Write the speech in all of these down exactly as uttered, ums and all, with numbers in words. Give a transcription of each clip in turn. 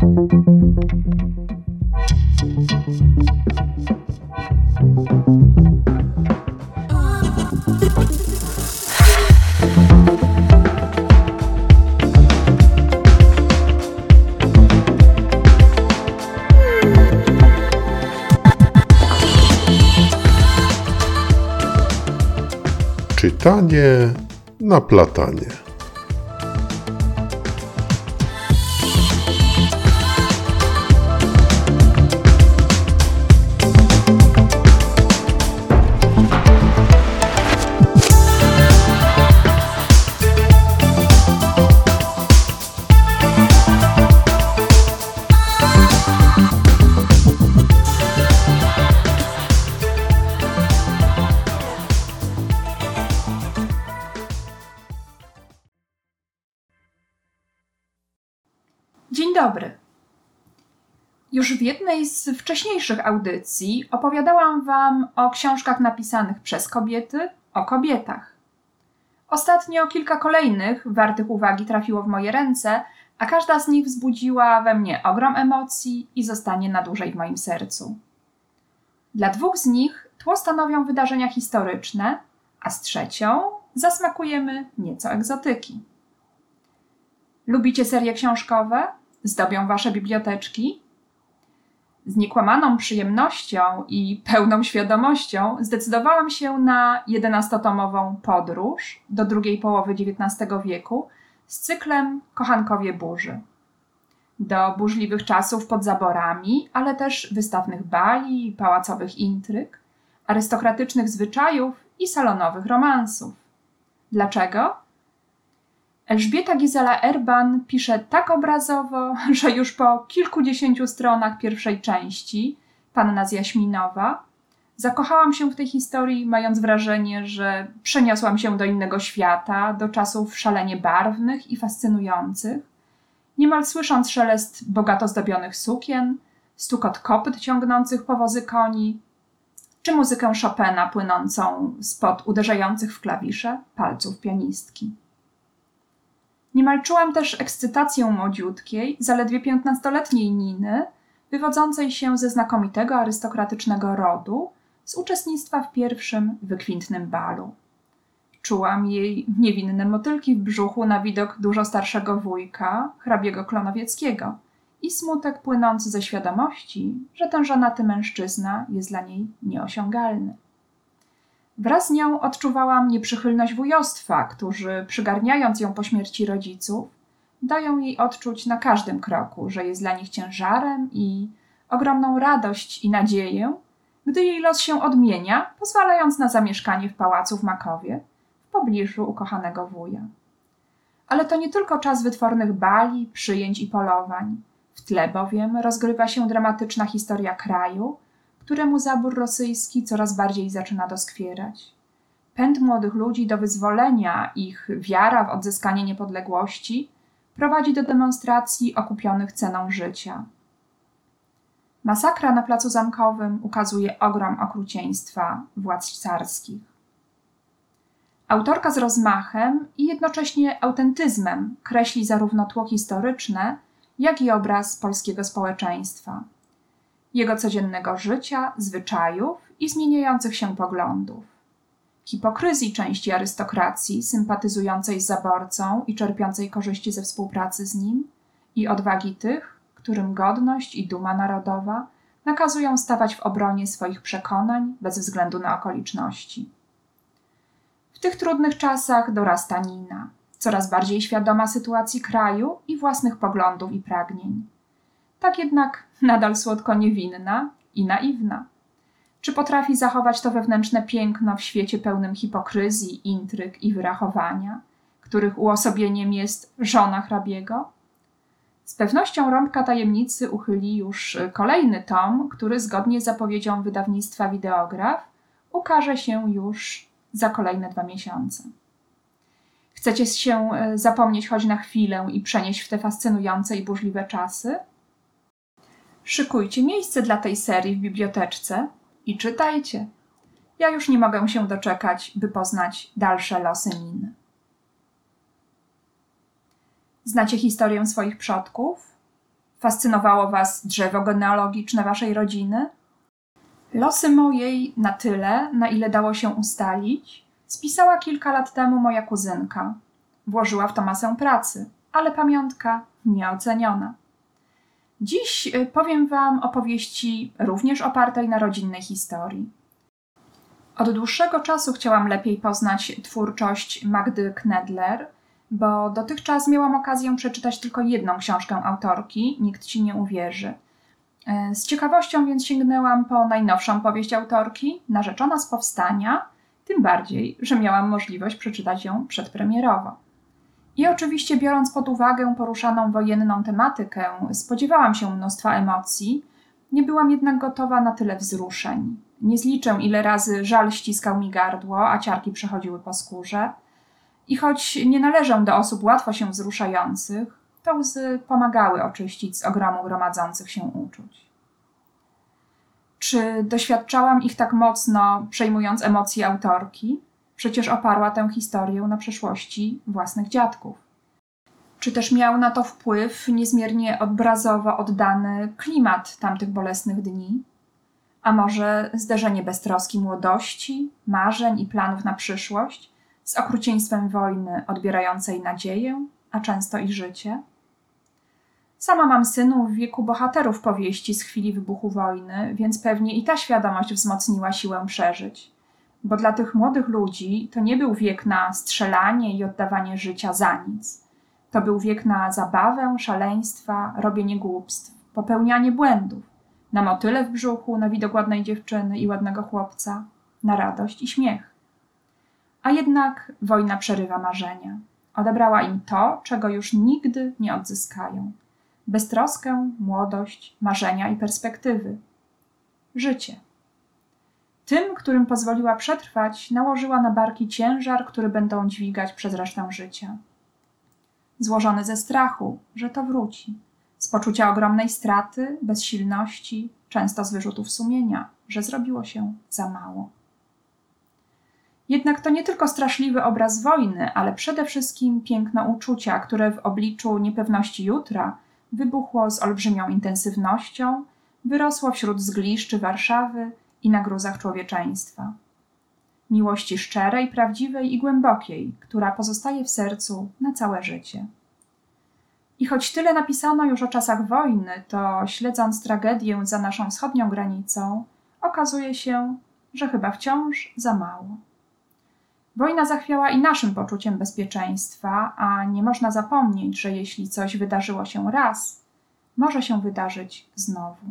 Czytanie na platanie. Dzień dobry. Już w jednej z wcześniejszych audycji opowiadałam Wam o książkach napisanych przez kobiety, o kobietach. Ostatnio kilka kolejnych wartych uwagi trafiło w moje ręce, a każda z nich wzbudziła we mnie ogrom emocji i zostanie na dłużej w moim sercu. Dla dwóch z nich tło stanowią wydarzenia historyczne, a z trzecią zasmakujemy nieco egzotyki. Lubicie serie książkowe? Zdobią Wasze biblioteczki? Z niekłamaną przyjemnością i pełną świadomością zdecydowałam się na jedenastotomową podróż do drugiej połowy dziewiętnastego wieku z cyklem Kochankowie burzy. Do burzliwych czasów pod zaborami, ale też wystawnych bali, pałacowych intryg, arystokratycznych zwyczajów i salonowych romansów. Dlaczego? Elżbieta Gizela-Erban pisze tak obrazowo, że już po kilkudziesięciu stronach pierwszej części, Panna z Jaśminowa, zakochałam się w tej historii, mając wrażenie, że przeniosłam się do innego świata, do czasów szalenie barwnych i fascynujących, niemal słysząc szelest bogato zdobionych sukien, stukot kopyt ciągnących powozy koni, czy muzykę Chopina płynącą spod uderzających w klawisze palców pianistki. Niemal czułam też ekscytację młodziutkiej, zaledwie piętnastoletniej Niny, wywodzącej się ze znakomitego arystokratycznego rodu, z uczestnictwa w pierwszym wykwintnym balu. Czułam jej niewinne motylki w brzuchu na widok dużo starszego wujka, hrabiego Klonowieckiego, i smutek płynący ze świadomości, że ten żonaty mężczyzna jest dla niej nieosiągalny. Wraz z nią odczuwałam nieprzychylność wujostwa, którzy, przygarniając ją po śmierci rodziców, dają jej odczuć na każdym kroku, że jest dla nich ciężarem, i ogromną radość i nadzieję, gdy jej los się odmienia, pozwalając na zamieszkanie w pałacu w Makowie, w pobliżu ukochanego wuja. Ale to nie tylko czas wytwornych bali, przyjęć i polowań. W tle bowiem rozgrywa się dramatyczna historia kraju, któremu zabór rosyjski coraz bardziej zaczyna doskwierać. Pęd młodych ludzi do wyzwolenia, ich wiara w odzyskanie niepodległości prowadzi do demonstracji okupionych ceną życia. Masakra na Placu Zamkowym ukazuje ogrom okrucieństwa władz carskich. Autorka z rozmachem i jednocześnie autentyzmem kreśli zarówno tło historyczne, jak i obraz polskiego społeczeństwa, jego codziennego życia, zwyczajów i zmieniających się poglądów. Hipokryzji części arystokracji sympatyzującej z zaborcą i czerpiącej korzyści ze współpracy z nim, i odwagi tych, którym godność i duma narodowa nakazują stawać w obronie swoich przekonań bez względu na okoliczności. W tych trudnych czasach dorasta Nina, coraz bardziej świadoma sytuacji kraju i własnych poglądów i pragnień. Tak jednak nadal słodko niewinna i naiwna. Czy potrafi zachować to wewnętrzne piękno w świecie pełnym hipokryzji, intryg i wyrachowania, których uosobieniem jest żona hrabiego? Z pewnością rąbka tajemnicy uchyli już kolejny tom, który zgodnie z zapowiedzią wydawnictwa Wideograf ukaże się już za kolejne dwa miesiące. Chcecie się zapomnieć choć na chwilę i przenieść w te fascynujące i burzliwe czasy? Szykujcie miejsce dla tej serii w biblioteczce i czytajcie. Ja już nie mogę się doczekać, by poznać dalsze losy Niny. Znacie historię swoich przodków? Fascynowało was drzewo genealogiczne waszej rodziny? Losy mojej na tyle, na ile dało się ustalić, spisała kilka lat temu moja kuzynka. Włożyła w to masę pracy, ale pamiątka nieoceniona. Dziś powiem wam opowieści również opartej na rodzinnej historii. Od dłuższego czasu chciałam lepiej poznać twórczość Magdy Knedler, bo dotychczas miałam okazję przeczytać tylko jedną książkę autorki, nikt ci nie uwierzy. Z ciekawością więc sięgnęłam po najnowszą powieść autorki, Narzeczona z powstania, tym bardziej, że miałam możliwość przeczytać ją przedpremierowo. I oczywiście biorąc pod uwagę poruszaną wojenną tematykę, spodziewałam się mnóstwa emocji, nie byłam jednak gotowa na tyle wzruszeń. Nie zliczę, ile razy żal ściskał mi gardło, a ciarki przechodziły po skórze. I choć nie należę do osób łatwo się wzruszających, to łzy pomagały oczyścić z ogromu gromadzących się uczuć. Czy doświadczałam ich tak mocno, przejmując emocje autorki? Przecież oparła tę historię na przeszłości własnych dziadków. Czy też miał na to wpływ niezmiernie obrazowo oddany klimat tamtych bolesnych dni? A może zderzenie beztroski młodości, marzeń i planów na przyszłość z okrucieństwem wojny odbierającej nadzieję, a często i życie? Sama mam synów w wieku bohaterów powieści z chwili wybuchu wojny, więc pewnie i ta świadomość wzmocniła siłę przeżyć. Bo dla tych młodych ludzi to nie był wiek na strzelanie i oddawanie życia za nic. To był wiek na zabawę, szaleństwa, robienie głupstw, popełnianie błędów, na motyle w brzuchu, na widok ładnej dziewczyny i ładnego chłopca, na radość i śmiech. A jednak wojna przerywa marzenia. Odebrała im to, czego już nigdy nie odzyskają. Beztroskę, młodość, marzenia i perspektywy. Życie. Tym, którym pozwoliła przetrwać, nałożyła na barki ciężar, który będą dźwigać przez resztę życia. Złożony ze strachu, że to wróci, z poczucia ogromnej straty, bezsilności, często z wyrzutów sumienia, że zrobiło się za mało. Jednak to nie tylko straszliwy obraz wojny, ale przede wszystkim piękno uczucia, które w obliczu niepewności jutra wybuchło z olbrzymią intensywnością, wyrosło wśród zgliszczy Warszawy i na gruzach człowieczeństwa. Miłości szczerej, prawdziwej i głębokiej, która pozostaje w sercu na całe życie. I choć tyle napisano już o czasach wojny, to śledząc tragedię za naszą wschodnią granicą, okazuje się, że chyba wciąż za mało. Wojna zachwiała i naszym poczuciem bezpieczeństwa, a nie można zapomnieć, że jeśli coś wydarzyło się raz, może się wydarzyć znowu.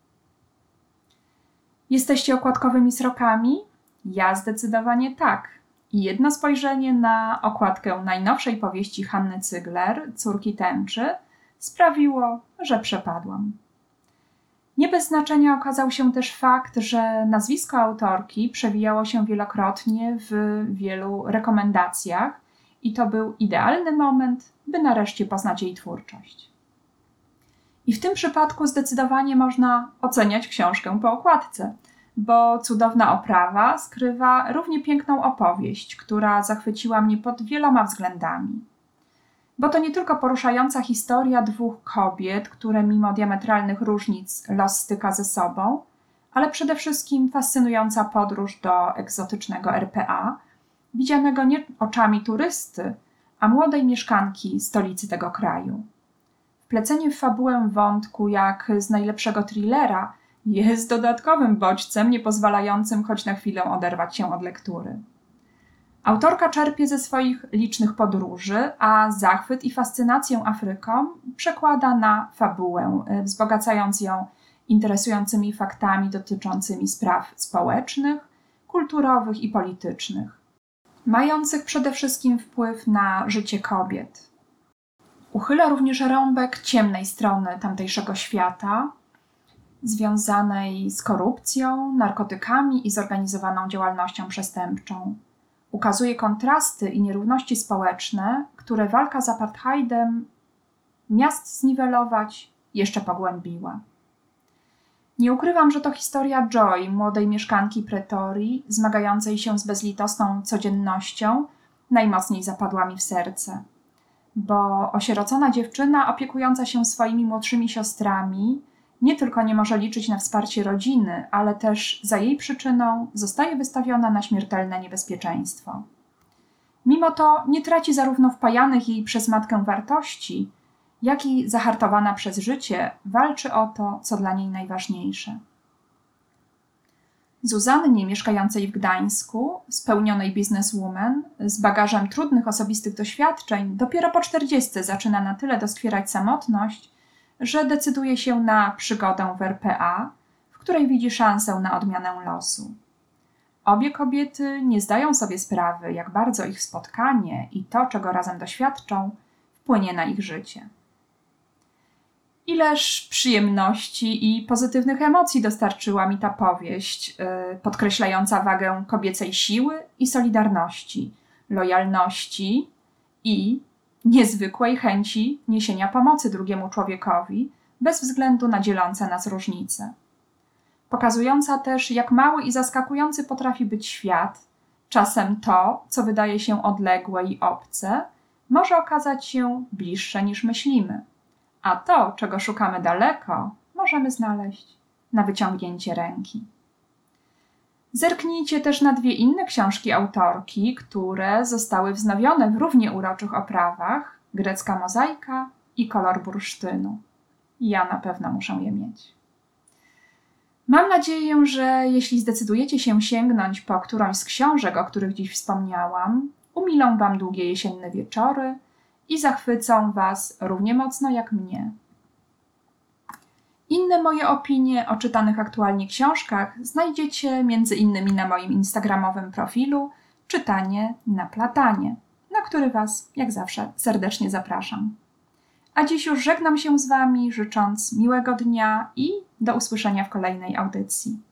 Jesteście okładkowymi srokami? Ja zdecydowanie tak. I jedno spojrzenie na okładkę najnowszej powieści Hanny Cygler, Córki tęczy, sprawiło, że przepadłam. Nie bez znaczenia okazał się też fakt, że nazwisko autorki przewijało się wielokrotnie w wielu rekomendacjach i to był idealny moment, by nareszcie poznać jej twórczość. I w tym przypadku zdecydowanie można oceniać książkę po okładce, bo cudowna oprawa skrywa równie piękną opowieść, która zachwyciła mnie pod wieloma względami. Bo to nie tylko poruszająca historia dwóch kobiet, które mimo diametralnych różnic los styka ze sobą, ale przede wszystkim fascynująca podróż do egzotycznego R P A, widzianego nie oczami turysty, a młodej mieszkanki stolicy tego kraju. Wplecenie w fabułę wątku jak z najlepszego thrillera jest dodatkowym bodźcem niepozwalającym choć na chwilę oderwać się od lektury. Autorka czerpie ze swoich licznych podróży, a zachwyt i fascynację Afryką przekłada na fabułę, wzbogacając ją interesującymi faktami dotyczącymi spraw społecznych, kulturowych i politycznych, mających przede wszystkim wpływ na życie kobiet. Uchyla również rąbek ciemnej strony tamtejszego świata, związanej z korupcją, narkotykami i zorganizowaną działalnością przestępczą. Ukazuje kontrasty i nierówności społeczne, które walka z apartheidem miast zniwelować jeszcze pogłębiła. Nie ukrywam, że to historia Joy, młodej mieszkanki Pretorii, zmagającej się z bezlitosną codziennością, najmocniej zapadła mi w serce. bo osierocona dziewczyna opiekująca się swoimi młodszymi siostrami nie tylko nie może liczyć na wsparcie rodziny, ale też za jej przyczyną zostaje wystawiona na śmiertelne niebezpieczeństwo. Mimo to nie traci zarówno wpajanych jej przez matkę wartości, jak i zahartowana przez życie walczy o to, co dla niej najważniejsze. Zuzannie, mieszkającej w Gdańsku, spełnionej bizneswoman, z bagażem trudnych osobistych doświadczeń, dopiero po czterdziestce zaczyna na tyle doskwierać samotność, że decyduje się na przygodę w er pe a, w której widzi szansę na odmianę losu. Obie kobiety nie zdają sobie sprawy, jak bardzo ich spotkanie i to, czego razem doświadczą, wpłynie na ich życie. Ileż przyjemności i pozytywnych emocji dostarczyła mi ta powieść, yy, podkreślająca wagę kobiecej siły i solidarności, lojalności i niezwykłej chęci niesienia pomocy drugiemu człowiekowi, bez względu na dzielące nas różnice. Pokazująca też, jak mały i zaskakujący potrafi być świat, czasem to, co wydaje się odległe i obce, może okazać się bliższe niż myślimy. A to, czego szukamy daleko, możemy znaleźć na wyciągnięcie ręki. Zerknijcie też na dwie inne książki autorki, które zostały wznowione w równie uroczych oprawach: Grecka mozaika i Kolor bursztynu. Ja na pewno muszę je mieć. Mam nadzieję, że jeśli zdecydujecie się sięgnąć po którąś z książek, o których dziś wspomniałam, umilą wam długie jesienne wieczory i zachwycą was równie mocno jak mnie. Inne moje opinie o czytanych aktualnie książkach znajdziecie między innymi na moim instagramowym profilu Czytanie na platanie, na który was, jak zawsze, serdecznie zapraszam. A dziś już żegnam się z wami, życząc miłego dnia i do usłyszenia w kolejnej audycji.